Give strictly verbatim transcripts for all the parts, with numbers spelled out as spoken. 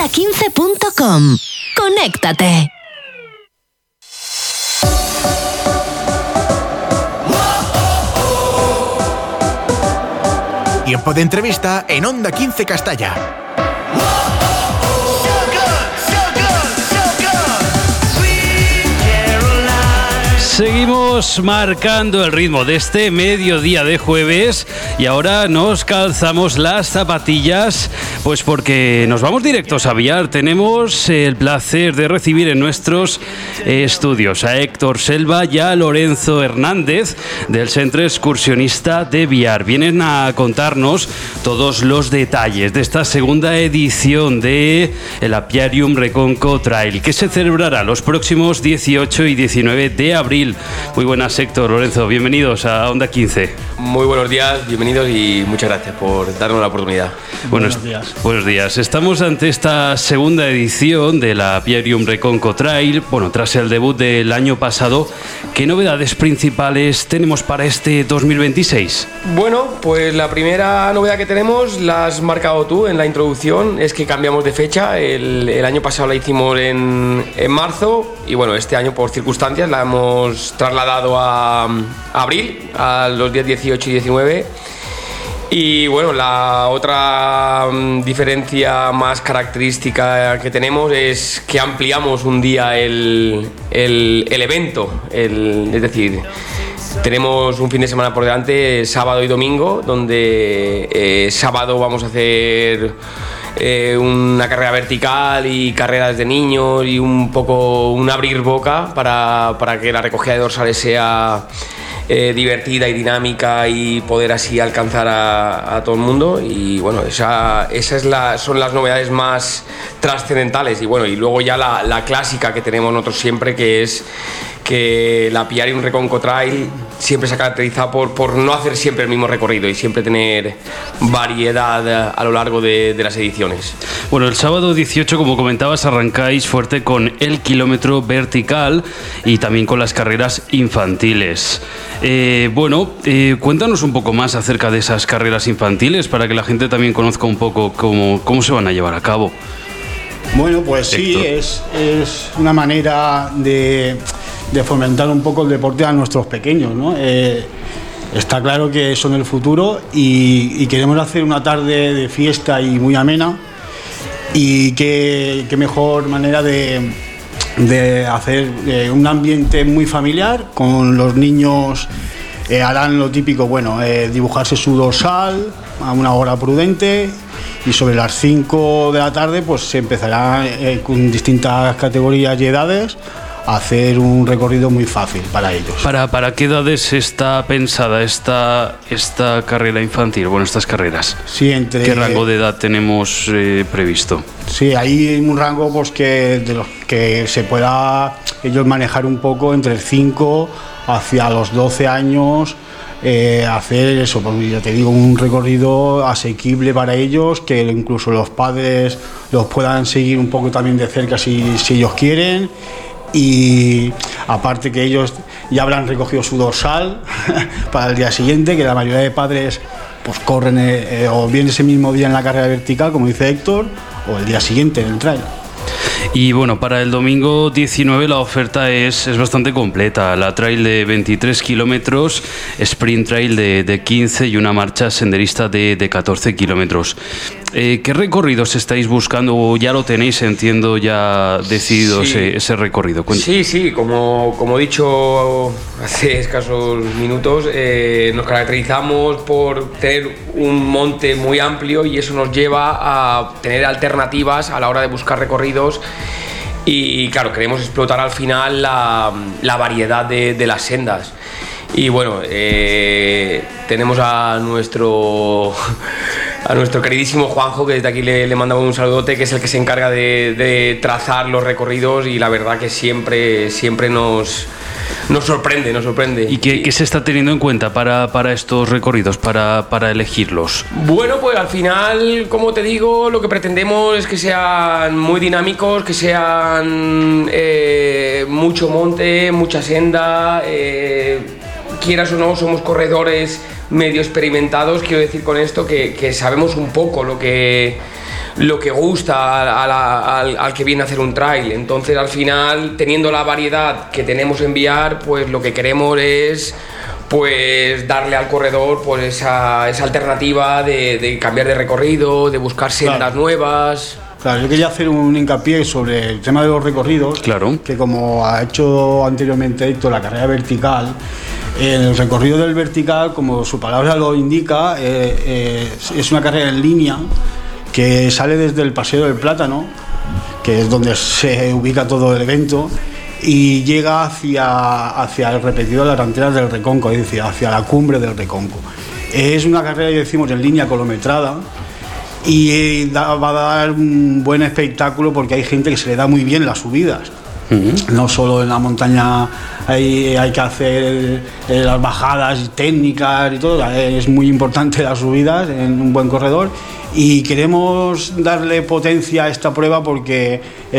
onda quince punto com. Conéctate. Tiempo de entrevista en Onda quince Castalla. Seguimos marcando el ritmo de este mediodía de jueves y ahora nos calzamos las zapatillas, pues porque nos vamos directos a Biar. Tenemos el placer de recibir en nuestros estudios a Héctor Selva y a Lorenzo Hernández del Centro Excursionista de Biar. Vienen a contarnos todos los detalles de esta segunda edición de el Apiarium Reconco Trail, que se celebrará los próximos dieciocho y diecinueve de abril. Muy buenas, Héctor, Lorenzo, bienvenidos a Onda quince. Muy buenos días, bienvenidos y muchas gracias por darnos la oportunidad. Buenos, buenos días. Buenos días. Estamos ante esta segunda edición de la Apiarium Reconco Trail, bueno, tras el debut del año pasado. ¿Qué novedades principales tenemos para este dos mil veintiséis? Bueno, pues la primera novedad que tenemos, la has marcado tú en la introducción, es que cambiamos de fecha. El, el año pasado la hicimos en, en marzo y bueno, este año por circunstancias la hemos trasladado a, a abril, a los días dieciocho y diecinueve. Y bueno, la otra diferencia más característica que tenemos es que ampliamos un día el, el, el evento, el, es decir, tenemos un fin de semana por delante, sábado y domingo, donde eh, sábado vamos a hacer eh, una carrera vertical y carreras de niños y un poco un abrir boca para, para que la recogida de dorsales sea Eh, divertida y dinámica y poder así alcanzar a, a todo el mundo. Y bueno, esa, esa es la, son las novedades más trascendentales. Y bueno, y luego ya la, la clásica que tenemos nosotros siempre, que es que la Apiarium Reconco Trail siempre se ha caracterizado por, por no hacer siempre el mismo recorrido y siempre tener variedad a lo largo de, de las ediciones. Bueno, el sábado dieciocho, como comentabas, arrancáis fuerte con el kilómetro vertical y también con las carreras infantiles. Eh, bueno, eh, cuéntanos un poco más acerca de esas carreras infantiles para que la gente también conozca un poco cómo, cómo se van a llevar a cabo. Bueno, pues sí, es, es una manera de, de fomentar un poco el deporte a nuestros pequeños, ¿no? Eh, está claro que son el futuro y, y queremos hacer una tarde de fiesta y muy amena, y qué, qué mejor manera de, de hacer eh, un ambiente muy familiar. Con los niños eh, harán lo típico, bueno, eh, dibujarse su dorsal a una hora prudente, y sobre las cinco de la tarde pues se empezará eh, con distintas categorías y edades a hacer un recorrido muy fácil para ellos. ¿Para, para qué edades está pensada esta, esta carrera infantil? Bueno, estas carreras. Sí, entre, ¿qué rango de edad tenemos eh, previsto? Sí, hay un rango pues que de los que se pueda ellos manejar un poco entre cinco hacia los doce años. Eh, hacer eso, pues ya te digo, un recorrido asequible para ellos, que incluso los padres los puedan seguir un poco también de cerca si, si ellos quieren. Y aparte que ellos ya habrán recogido su dorsal para el día siguiente, que la mayoría de padres pues corren eh, o bien ese mismo día en la carrera vertical, como dice Héctor, o el día siguiente en el trail. Y bueno, para el domingo diecinueve la oferta es, es bastante completa. La trail de veintitrés kilómetros, sprint trail de, de quince y una marcha senderista de, de catorce kilómetros. Eh, ¿Qué recorridos estáis buscando o ya lo tenéis, entiendo, ya decidido sí. ese, ese recorrido? Cuenta. Sí, sí, como, como he dicho hace escasos minutos, eh, nos caracterizamos por tener un monte muy amplio y eso nos lleva a tener alternativas a la hora de buscar recorridos. Y claro, queremos explotar al final la, la variedad de, de las sendas. Y bueno, eh, tenemos a nuestro a nuestro queridísimo Juanjo, que desde aquí le, le mandamos un saludote, que es el que se encarga de, de trazar los recorridos, y la verdad que siempre, siempre nos, nos sorprende, nos sorprende. ¿Y qué, qué se está teniendo en cuenta para, para estos recorridos, para, para elegirlos? Bueno, pues al final, como te digo, lo que pretendemos es que sean muy dinámicos, que sean eh, mucho monte, mucha senda, eh, quieras o no, somos corredores medio experimentados. Quiero decir con esto que, que sabemos un poco lo que, lo que gusta a la, al, al que viene a hacer un trail. Entonces al final, teniendo la variedad que tenemos en V R, pues lo que queremos es pues darle al corredor pues esa, esa alternativa de, de cambiar de recorrido, de buscar sendas claro. nuevas. Claro, yo quería hacer un hincapié sobre el tema de los recorridos, claro. que como ha hecho anteriormente Héctor, la carrera vertical, el recorrido del vertical, como su palabra lo indica, eh, eh, es una carrera en línea que sale desde el Paseo del Plátano, que es donde se ubica todo el evento, y llega hacia, hacia el repetido de las Anteras del Reconco, es decir, hacia la cumbre del Reconco. Es una carrera, ya decimos, en línea kilometrada, y da, va a dar un buen espectáculo porque hay gente que se le da muy bien las subidas. Uh-huh. No solo en la montaña hay, hay que hacer eh, las bajadas técnicas y todo, es muy importante las subidas en un buen corredor, y queremos darle potencia a esta prueba porque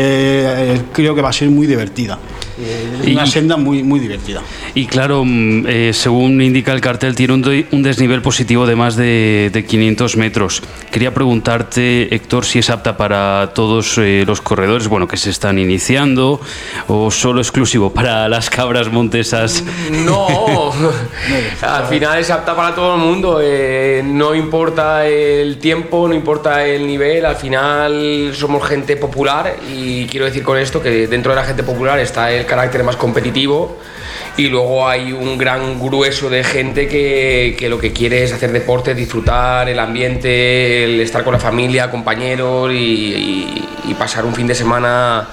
eh, creo que va a ser muy divertida. Es una y, senda muy, muy divertida. Y claro, eh, según indica el cartel, tiene un, de, un desnivel positivo de más de, de quinientos metros. Quería preguntarte, Héctor, si es apta para todos eh, los corredores, bueno, que se están iniciando, o solo exclusivo para las cabras montesas. No, al final es apta para todo el mundo. Eh, no importa el tiempo, no importa el nivel, al final somos gente popular, y quiero decir con esto que dentro de la gente popular está el carácter más competitivo, y luego hay un gran grueso de gente que, que lo que quiere es hacer deporte, disfrutar el ambiente, el estar con la familia, compañeros, y, y, y pasar un fin de semana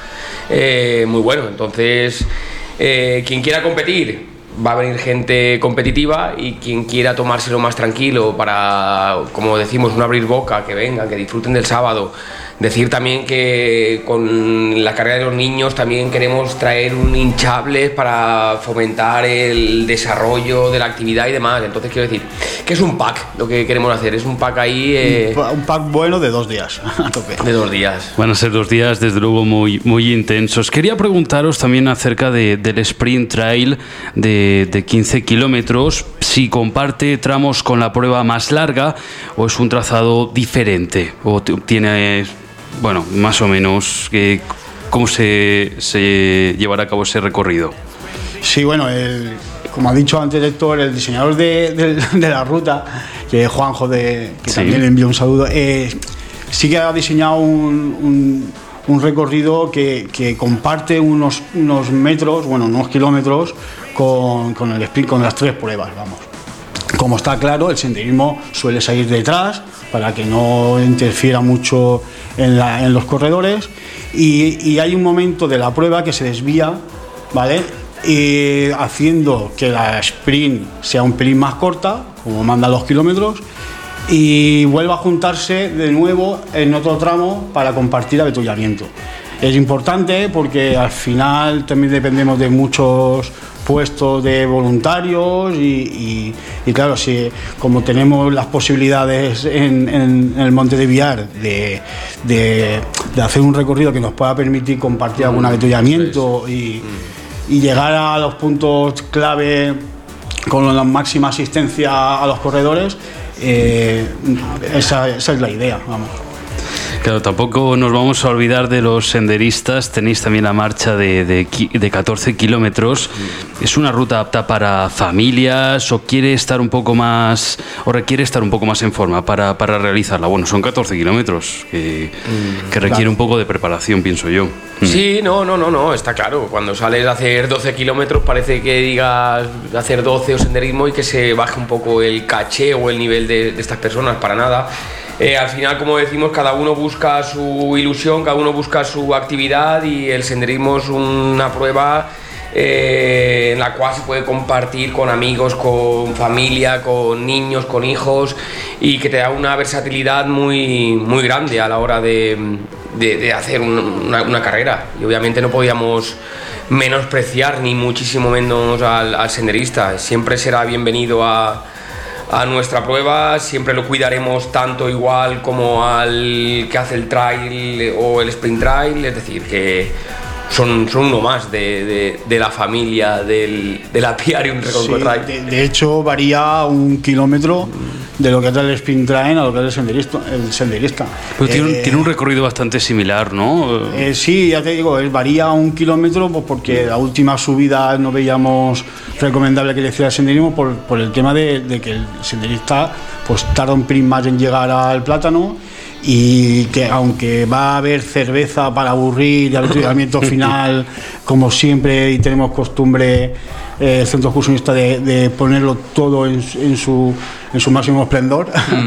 eh, muy bueno. Entonces, eh, quien quiera competir, va a venir gente competitiva, y quien quiera tomárselo más tranquilo para, como decimos, no abrir boca, que vengan, que disfruten del sábado. Decir también que con la carrera de los niños también queremos traer un hinchable para fomentar el desarrollo de la actividad y demás. Entonces quiero decir que es un pack lo que queremos hacer, es un pack ahí... Eh, un pack bueno de dos días, a tope. De dos días. Van a ser dos días desde luego muy, muy intensos. Quería preguntaros también acerca de, del sprint trail de, de quince kilómetros, si comparte tramos con la prueba más larga o es un trazado diferente, o tiene... Bueno, más o menos, eh, ¿cómo se, se llevará a cabo ese recorrido? Sí, bueno, el, como ha dicho antes Héctor, el diseñador de, de, de la ruta, que es Juanjo, de, que sí. también le envío un saludo, eh, sí que ha diseñado un, un, un recorrido que, que comparte unos, unos metros, bueno, unos kilómetros con, con el sprint, con las tres pruebas, vamos. Como está claro, el senderismo suele salir detrás para que no interfiera mucho en, la, en los corredores, y, y hay un momento de la prueba que se desvía, ¿vale? Y haciendo que la sprint sea un pelín más corta, como manda los kilómetros, y vuelva a juntarse de nuevo en otro tramo para compartir avituallamiento. Es importante porque al final también dependemos de muchos puestos de voluntarios, y, y, y claro, si como tenemos las posibilidades en, en, en el Monte de Viar de, de, de hacer un recorrido que nos pueda permitir compartir algún avituallamiento y, y llegar a los puntos clave con la máxima asistencia a los corredores, eh, esa, esa es la idea, vamos. Claro, tampoco nos vamos a olvidar de los senderistas. Tenéis también la marcha de, de, de catorce kilómetros. ¿Es una ruta apta para familias o quiere estar un poco más o requiere estar un poco más en forma para, para realizarla? Bueno, son catorce kilómetros que, que requiere claro. un poco de preparación, pienso yo. Sí, no, no, no, no, está claro. Cuando sales a hacer doce kilómetros parece que digas hacer doce o senderismo y que se baje un poco el caché o el nivel de, de estas personas, para nada. Eh, al final, como decimos, cada uno busca su ilusión, cada uno busca su actividad, y el senderismo es una prueba eh, en la cual se puede compartir con amigos, con familia, con niños, con hijos, y que te da una versatilidad muy, muy grande a la hora de, de, de hacer un, una, una carrera. Y obviamente no podíamos menospreciar ni muchísimo menos al, al senderista. Siempre será bienvenido a a nuestra prueba, siempre lo cuidaremos tanto igual como al que hace el trail o el sprint trail, es decir, que son, son uno más de, de, de la familia del, del Apiarium Reconco sí, Trail. De, de hecho, varía un kilómetro de lo que es el sprint train a lo que es el senderista. El senderista. Pero tiene, Eh, un, tiene un recorrido bastante similar, ¿no? Eh, sí, ya te digo, eh, varía un kilómetro pues porque la última subida no veíamos recomendable que le hiciera el senderismo por, por el tema de, de que el senderista pues tarda un pelín más en llegar al plátano y que aunque va a haber cerveza para aburrir y avituallamiento final como siempre y tenemos costumbre eh, el centro excursionista de, de ponerlo todo en, en, su, en su máximo esplendor. Mm.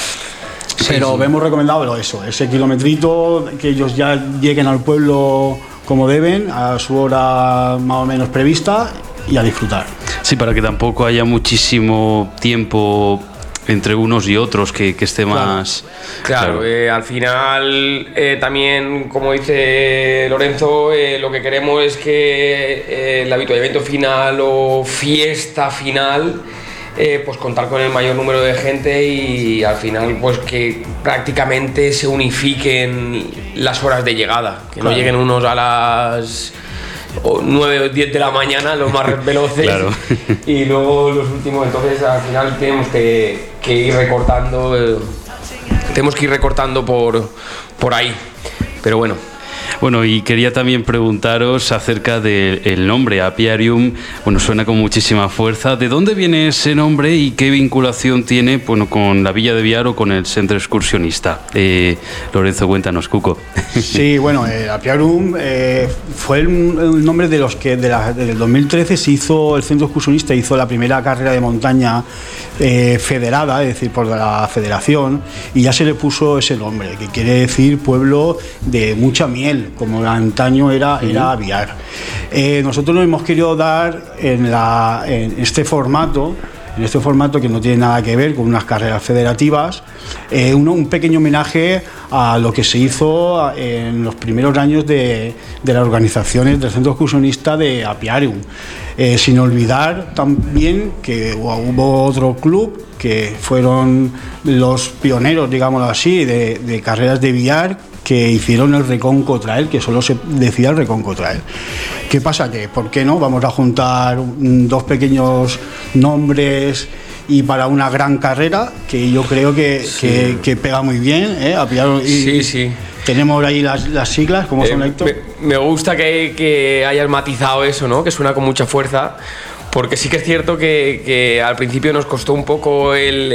Pero sí. Hemos recomendado eso, ese kilometrito, que ellos ya lleguen al pueblo como deben, a su hora más o menos prevista y a disfrutar. Sí, para que tampoco haya muchísimo tiempo entre unos y otros, que, que esté más... Claro, claro. Eh, al final eh, también, como dice Lorenzo, eh, lo que queremos es que eh, el avituallamiento final o fiesta final... Eh, pues contar con el mayor número de gente y al final pues que prácticamente se unifiquen las horas de llegada, que claro. No lleguen unos a las nueve o diez de la mañana, los más veloces, claro. Y luego los últimos, entonces al final tenemos que, que ir recortando, eh, tenemos que ir recortando por, por ahí, pero bueno. Bueno, y quería también preguntaros acerca del nombre, Apiarium. Bueno, suena con muchísima fuerza. ¿De dónde viene ese nombre y qué vinculación tiene, bueno, con la Villa de Biar o con el centro excursionista? Eh, Lorenzo, cuéntanos, Cuco. Sí, bueno, eh, Apiarium eh, fue el, el nombre de los que de la, del dos mil trece se hizo, el centro excursionista hizo la primera carrera de montaña eh, federada, es decir, por la federación, y ya se le puso ese nombre, que quiere decir pueblo de mucha miel, como antaño era, era Biar. Eh, nosotros nos hemos querido dar en, la, en este formato, en este formato que no tiene nada que ver con unas carreras federativas, eh, un, un pequeño homenaje a lo que se hizo en los primeros años de, de las organizaciones del centro excursionista de Apiarium. Eh, sin olvidar también que hubo otro club que fueron los pioneros, digámoslo así, de, de carreras de billar, que hicieron el Reconco Trail, que solo se decía el Reconco Trail. ¿Qué pasa? Que, ¿por qué no? Vamos a juntar dos pequeños nombres y para una gran carrera, que yo creo que, sí. que, que pega muy bien, ¿eh? Y, sí, sí. Tenemos ahí las, las siglas, ¿cómo son, eh, Héctor? Me, me gusta que, que hayas matizado eso, ¿no? Que suena con mucha fuerza. Porque sí que es cierto que, que al principio nos costó un poco el,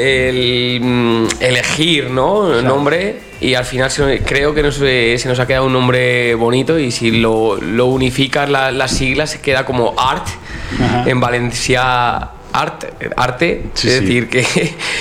el elegir, ¿no? El claro. nombre, y al final se, creo que nos, se nos ha quedado un nombre bonito, y si lo, lo unificas la, las siglas se queda como Art. Ajá. En Valencia Art, arte, sí, es sí. decir que,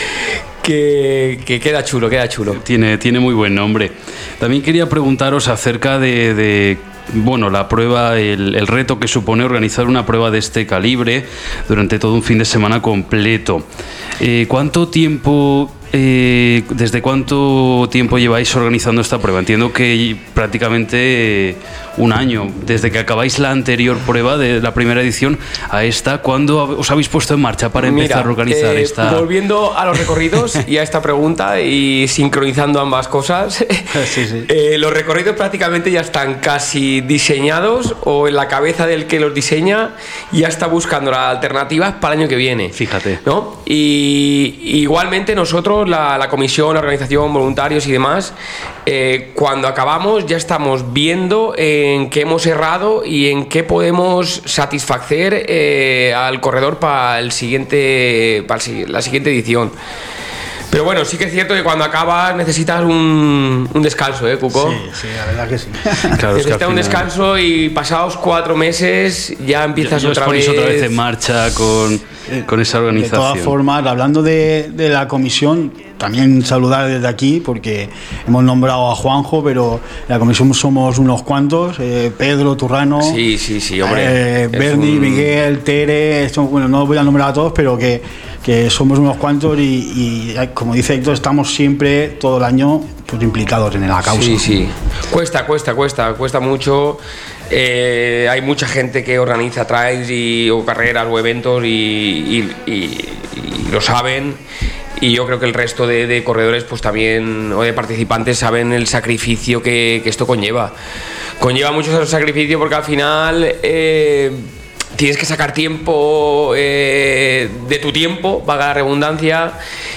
que, que queda chulo, queda chulo. Tiene, tiene muy buen nombre. También quería preguntaros acerca de... de bueno, la prueba, el, el reto que supone organizar una prueba de este calibre durante todo un fin de semana completo. Eh, ¿Cuánto tiempo, eh, desde cuánto tiempo lleváis organizando esta prueba? Entiendo que prácticamente eh, un año, desde que acabáis la anterior prueba de la primera edición a esta. ¿Cuándo os habéis puesto en marcha para empezar Mira, a organizar eh, esta? Volviendo a los recorridos y a esta pregunta y sincronizando ambas cosas, sí, sí. Eh, los recorridos prácticamente ya están casi diseñados, o en la cabeza del que los diseña ya está buscando las alternativas para el año que viene. Fíjate. ¿No? Y igualmente nosotros, la, la comisión, la organización, voluntarios y demás, eh, cuando acabamos ya estamos viendo en qué hemos errado y en qué podemos satisfacer eh, al corredor para el siguiente, para el, la siguiente edición. Pero bueno, sí que es cierto que cuando acabas necesitas un, un descanso, ¿eh, Cuco? Sí, sí, la verdad que sí. Claro, necesitas es que un final... descanso, y pasados cuatro meses ya empiezas ya, ya otra os vez... otra vez en marcha con, con esa organización. De todas formas, hablando de, de la comisión, también saludar desde aquí, porque hemos nombrado a Juanjo, pero la comisión somos unos cuantos, eh, Pedro, Turrano, sí, sí, sí, hombre, eh, Berni, un... Miguel, Tere, esto, bueno, no voy a nombrar a todos, pero que, que somos unos cuantos, y, y como dice Héctor, estamos siempre, todo el año, pues, implicados en la causa. Sí, sí, cuesta, cuesta, cuesta, cuesta mucho. Eh, hay mucha gente que organiza trails y, o carreras o eventos y, y, y, y lo saben. Y yo creo que el resto de, de corredores, pues también, o de participantes, saben el sacrificio que, que esto conlleva. Conlleva mucho sacrificio, porque al final eh, tienes que sacar tiempo eh, de tu tiempo, valga la redundancia,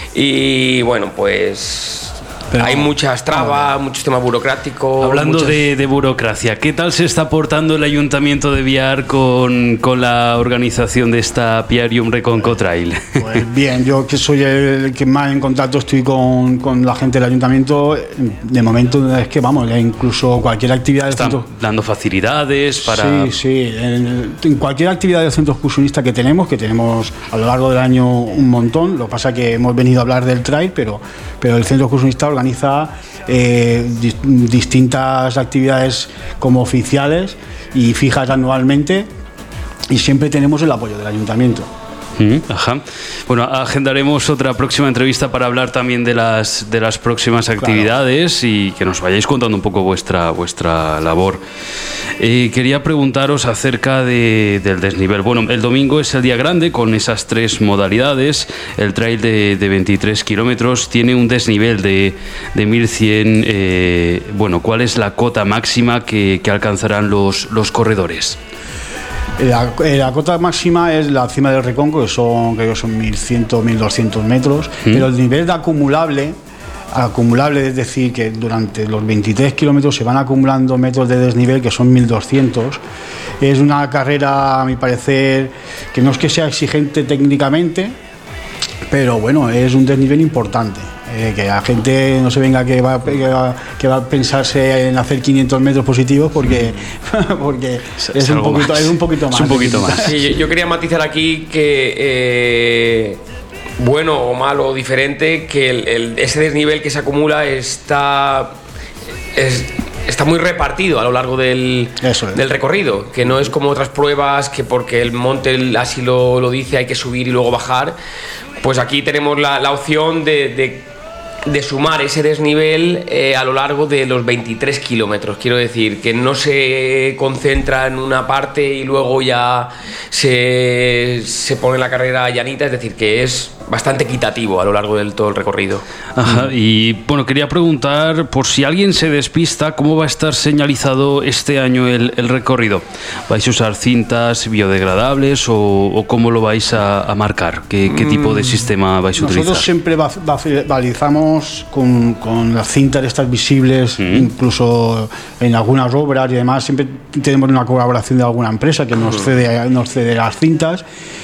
y bueno, pues... Pero, hay muchas trabas, no, mucho tema burocrático. Hablando muchas... de, de burocracia, ¿qué tal se está portando el Ayuntamiento de Biar con, con la organización de esta Piarium Reconco Trail? Pues bien, yo que soy el que más en contacto estoy con, con la gente del Ayuntamiento, de momento es que vamos, incluso cualquier actividad del Están centro... dando facilidades para... Sí, sí, en, en cualquier actividad del centro excursionista que tenemos, que tenemos a lo largo del año un montón, lo que pasa es que hemos venido a hablar del trail, pero, pero el centro excursionista organiza eh, di- distintas actividades como oficiales y fijas anualmente, y siempre tenemos el apoyo del ayuntamiento. Mm, ajá. Bueno, agendaremos otra próxima entrevista para hablar también de las de las próximas actividades, claro, y que nos vayáis contando un poco vuestra vuestra labor. Eh, quería preguntaros acerca de, del desnivel. Bueno, el domingo es el día grande con esas tres modalidades. El trail de, de veintitrés kilómetros tiene un desnivel de, de mil cien. Eh, bueno, ¿cuál es la cota máxima que, que alcanzarán los, los corredores? La, la cota máxima es la cima del Reconco, que son, creo que son mil cien, mil doscientos metros, ¿Mm? Pero el nivel de acumulable, acumulable es decir, que durante los veintitrés kilómetros se van acumulando metros de desnivel, que son mil doscientos. Es una carrera, a mi parecer, que no es que sea exigente técnicamente, pero bueno, es un desnivel importante. Eh, que la gente no se venga que va, que va, que va a pensarse en hacer quinientos metros positivos, porque, porque es, es, un poquito, es un poquito más. Es un poquito más. Sí, yo, yo quería matizar aquí que, eh, bueno o malo o diferente, que el, el, ese desnivel que se acumula está, es, está muy repartido a lo largo del, Eso es. del recorrido, que no es como otras pruebas que porque el monte así lo, lo dice hay que subir y luego bajar. Pues aquí tenemos la, la opción de, de de sumar ese desnivel eh, a lo largo de los veintitrés kilómetros. Quiero decir, que no se concentra en una parte y luego ya se, se pone la carrera llanita, es decir, que es bastante equitativo a lo largo del todo el recorrido. Ajá, y bueno, quería preguntar, por si alguien se despista, ¿cómo va a estar señalizado este año el, el recorrido? ¿Vais a usar cintas biodegradables o, o cómo lo vais a, a marcar? ¿Qué, qué tipo de sistema vais a Nosotros utilizar? Nosotros siempre ba- ba- balizamos con, con las cintas estas visibles, mm. incluso en algunas obras y demás, siempre tenemos una colaboración de alguna empresa que nos cede, nos cede las cintas.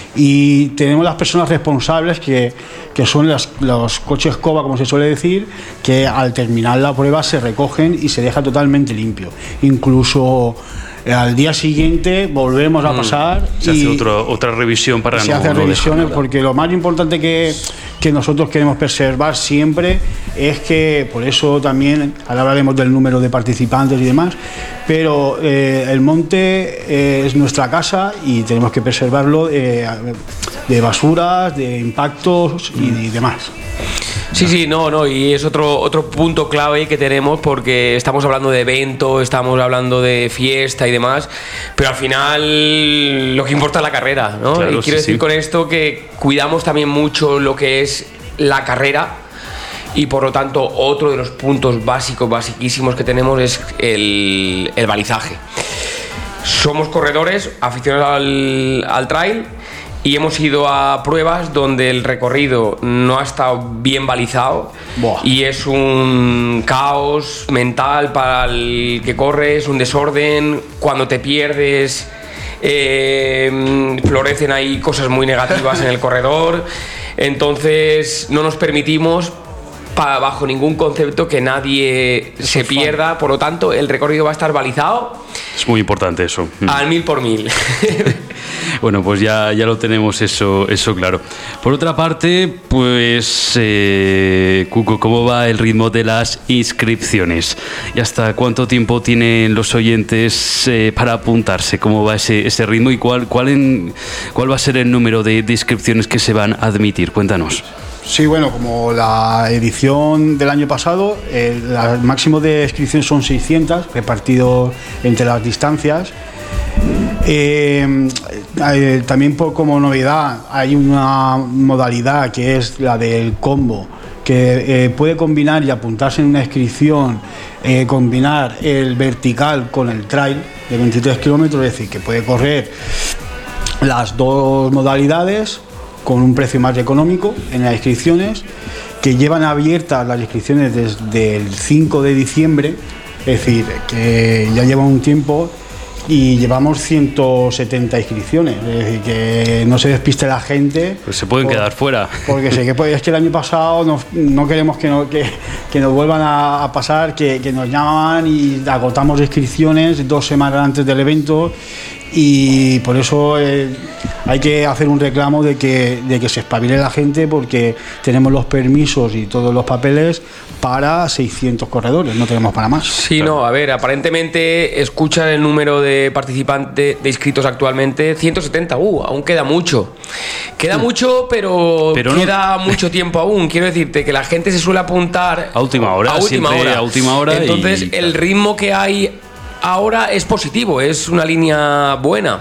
Y tenemos las personas responsables que, que son las, los coches COBA, como se suele decir, que al terminar la prueba se recogen y se deja totalmente limpio. Incluso al día siguiente volvemos a pasar. Mm, se y hace otro, otra revisión para se no, hace no revisiones dejar, porque lo más importante que, que nosotros queremos preservar siempre es que, por eso también ahora hablaremos del número de participantes y demás, pero eh, el monte eh, es nuestra casa y tenemos que preservarlo eh, de basuras, de impactos y, y demás. Sí, sí, no, no, y es otro, otro punto clave que tenemos, porque estamos hablando de evento, estamos hablando de fiesta y demás, pero al final lo que importa es la carrera, ¿no? Claro, y quiero sí, decir sí. con esto que cuidamos también mucho lo que es la carrera, y por lo tanto otro de los puntos básicos, basiquísimos que tenemos es el, el balizaje. Somos corredores aficionados al, al trail, y hemos ido a pruebas donde el recorrido no ha estado bien balizado. Buah. Y es un caos mental para el que corre, es un desorden. Cuando te pierdes, eh, florecen ahí cosas muy negativas en el corredor. Entonces no nos permitimos pa, bajo ningún concepto que nadie eso se pierda, fan. Por lo tanto el recorrido va a estar balizado. Es muy importante eso. Al mil por mil. Bueno, pues ya, ya lo tenemos eso, eso claro. Por otra parte, pues, eh, Cuco, ¿cómo va el ritmo de las inscripciones? ¿Y hasta cuánto tiempo tienen los oyentes eh, para apuntarse? ¿Cómo va ese, ese ritmo y cuál, cuál, en, cuál va a ser el número de, de inscripciones que se van a admitir? Cuéntanos. Sí, bueno, como la edición del año pasado, el, el máximo de inscripciones son seiscientas, repartido entre las distancias. Eh, eh, también por, como novedad hay una modalidad que es la del combo, que eh, puede combinar y apuntarse en una inscripción, eh, combinar el vertical con el trail de veintitrés kilómetros, es decir, que puede correr las dos modalidades con un precio más económico en las inscripciones, que llevan abiertas las inscripciones desde el cinco de diciembre, es decir, que ya lleva un tiempo y llevamos ciento setenta inscripciones, es decir, que no se despiste la gente. Pues se pueden por, quedar fuera. Porque sé que pues, es que el año pasado no, no queremos que, no, que, que nos vuelvan a, a pasar, que, que nos llaman y agotamos inscripciones dos semanas antes del evento, y por eso eh, hay que hacer un reclamo de que, de que se espabile la gente, porque tenemos los permisos y todos los papeles para seiscientos corredores, no tenemos para más. Sí, claro. No, a ver, aparentemente escuchan el número de participantes, de inscritos actualmente, ciento setenta, uh, aún queda mucho. Queda mucho, pero, pero queda no. mucho tiempo aún. Quiero decirte que la gente se suele apuntar a última hora, a última hora. A última hora. Entonces, y... el ritmo que hay ahora es positivo, es una línea buena.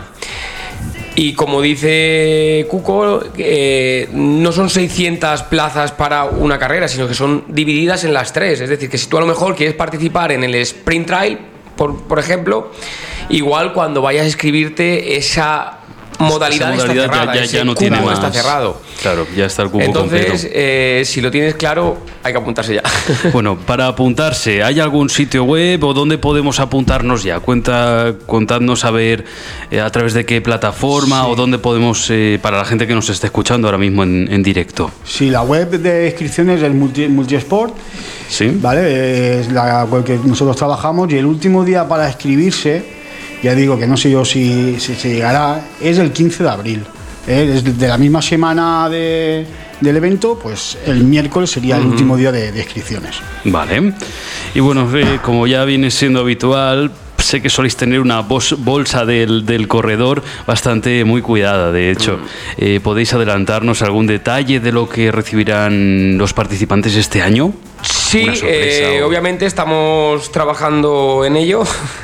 Y como dice Cuco, eh, no son seiscientas plazas para una carrera, sino que son divididas en las tres. Es decir, que si tú a lo mejor quieres participar en el Sprint Trail, por, por ejemplo, igual cuando vayas a inscribirte, esa modalidad, esa modalidad está cerrada, ya, ya, ya no tiene más. Está cerrado. Claro, ya está el cupo Entonces, completo. Eh, si lo tienes claro, hay que apuntarse ya. Bueno, para apuntarse, ¿hay algún sitio web o dónde podemos apuntarnos ya? Cuenta, contadnos a ver eh, a través de qué plataforma sí. o dónde podemos, eh, para la gente que nos esté escuchando ahora mismo en, en directo. Sí, la web de inscripciones es Multi, Multisport, sí. ¿vale? Es la web que nosotros trabajamos, y el último día para inscribirse, ya digo que no sé yo si, si se llegará, es el quince de abril. ¿eh? Es de la misma semana de, del evento, pues el miércoles sería el uh-huh. último día de, de inscripciones. Vale. Y bueno, eh, como ya viene siendo habitual, sé que soléis tener una bolsa del, del corredor bastante muy cuidada. De hecho, eh, ¿podéis adelantarnos algún detalle de lo que recibirán los participantes este año? Sí, eh, o... obviamente estamos trabajando en ello.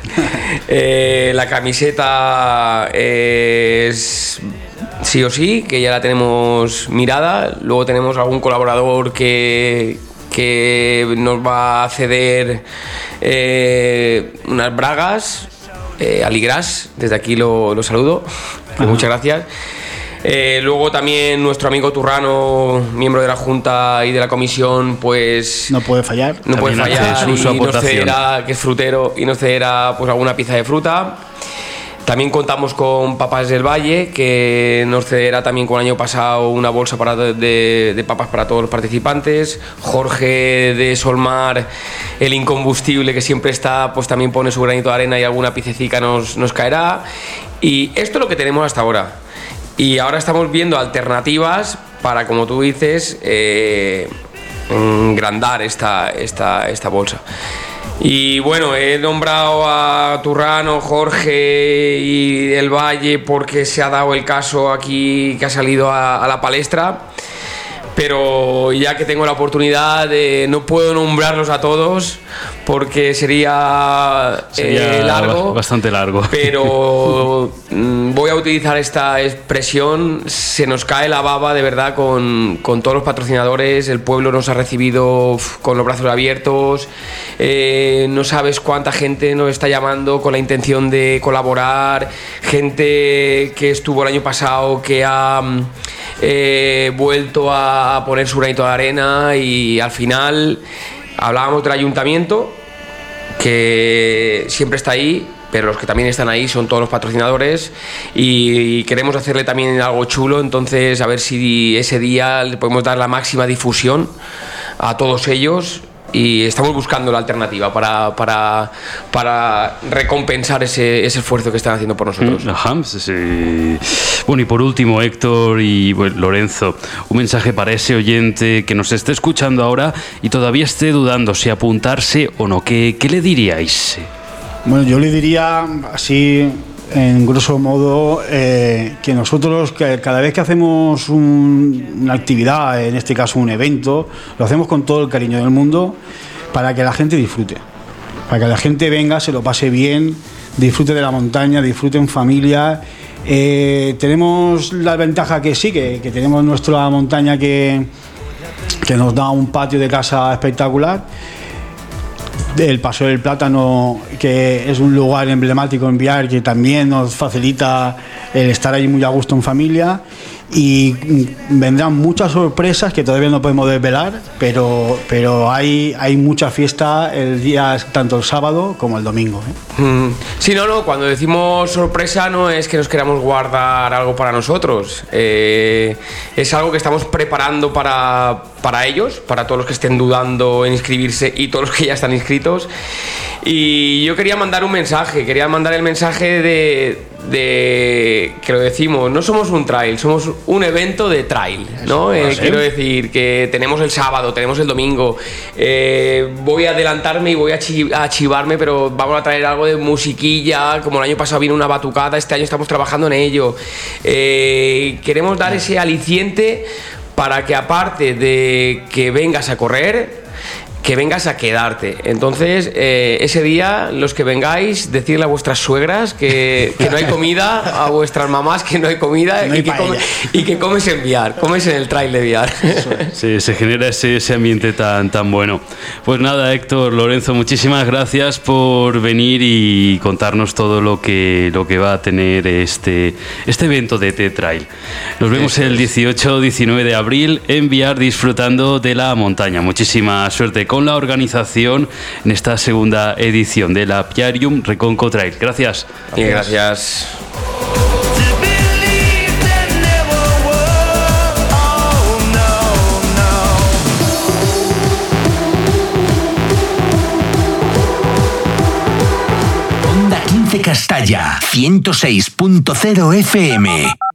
eh, la camiseta es sí o sí, que ya la tenemos mirada. Luego tenemos algún colaborador que, que nos va a ceder eh, unas bragas. Eh, Aligras, desde aquí lo, lo saludo. Pues muchas gracias. Eh, luego también nuestro amigo Turrano, miembro de la Junta y de la Comisión, pues no puede fallar. No también puede fallar su, su y nos cederá, que es frutero, y nos cederá pues alguna pieza de fruta. También contamos con Papas del Valle, que nos cederá también con el año pasado una bolsa para de, de papas para todos los participantes. Jorge de Solmar, el incombustible que siempre está, pues también pone su granito de arena y alguna piececica nos, nos caerá. Y esto es lo que tenemos hasta ahora. Y ahora estamos viendo alternativas para, como tú dices, eh, engrandar esta, esta, esta bolsa. Y bueno, he nombrado a Turrano, Jorge y del Valle porque se ha dado el caso aquí que ha salido a, a la palestra. Pero ya que tengo la oportunidad, eh, no puedo nombrarlos a todos porque sería, sería eh, largo, bastante largo. Pero mm, voy a utilizar esta expresión: se nos cae la baba de verdad con, con todos los patrocinadores. El pueblo nos ha recibido uf, con los brazos abiertos. Eh, no sabes cuánta gente nos está llamando con la intención de colaborar. Gente que estuvo el año pasado, que ha eh, vuelto a a poner su granito de arena, y al final hablábamos del ayuntamiento, que siempre está ahí, pero los que también están ahí son todos los patrocinadores, y queremos hacerle también algo chulo. Entonces a ver si ese día le podemos dar la máxima difusión a todos ellos, y estamos buscando la alternativa para, para, para recompensar ese, ese esfuerzo que están haciendo por nosotros. Ajá, sí. Bueno, y por último, Héctor y bueno, Lorenzo, un mensaje para ese oyente que nos esté escuchando ahora y todavía esté dudando si apuntarse o no. ¿Qué, qué le diríais? Bueno, yo le diría así, en grosso modo, eh, que nosotros que cada vez que hacemos un, una actividad, en este caso un evento, lo hacemos con todo el cariño del mundo para que la gente disfrute, para que la gente venga, se lo pase bien, disfrute de la montaña, disfrute en familia. Eh, tenemos la ventaja que sí, que, que tenemos nuestra montaña que, que nos da un patio de casa espectacular. el Paseo del Plátano, que es un lugar emblemático en Biar, que también nos facilita el estar ahí muy a gusto en familia. Y vendrán muchas sorpresas que todavía no podemos desvelar, pero, pero hay, hay mucha fiesta el día, tanto el sábado como el domingo, ¿eh? Mm. Sí, no, no, cuando decimos sorpresa no es que nos queramos guardar algo para nosotros, eh, es algo que estamos preparando para, para ellos, para todos los que estén dudando en inscribirse y todos los que ya están inscritos. Y yo quería mandar un mensaje, quería mandar el mensaje de, de que lo decimos, no somos un trail, somos un evento de trail, ¿no? Eh, quiero decir que tenemos el sábado, tenemos el domingo, eh, voy a adelantarme y voy a, chi- a chivarme, pero vamos a traer algo de musiquilla, como el año pasado vino una batucada, este año estamos trabajando en ello. Eh, queremos dar ese aliciente para que, aparte de que vengas a correr, que vengas a quedarte. Entonces, eh, ese día, los que vengáis, decirle a vuestras suegras que, que no hay comida, a vuestras mamás que no hay comida, no hay y, que come, y que comes en Biar, comes en el trail de Biar. Sí, se genera ese, ese ambiente tan, tan bueno. Pues nada, Héctor, Lorenzo, muchísimas gracias por venir y contarnos todo lo que, lo que va a tener este, este evento de T-Trail. Nos vemos el dieciocho diecinueve de abril en Biar, disfrutando de la montaña. Muchísima suerte con la organización en esta segunda edición de la Piarium Reconco Trail. Gracias. Y gracias. Onda quince Castalla, ciento seis punto cero F M.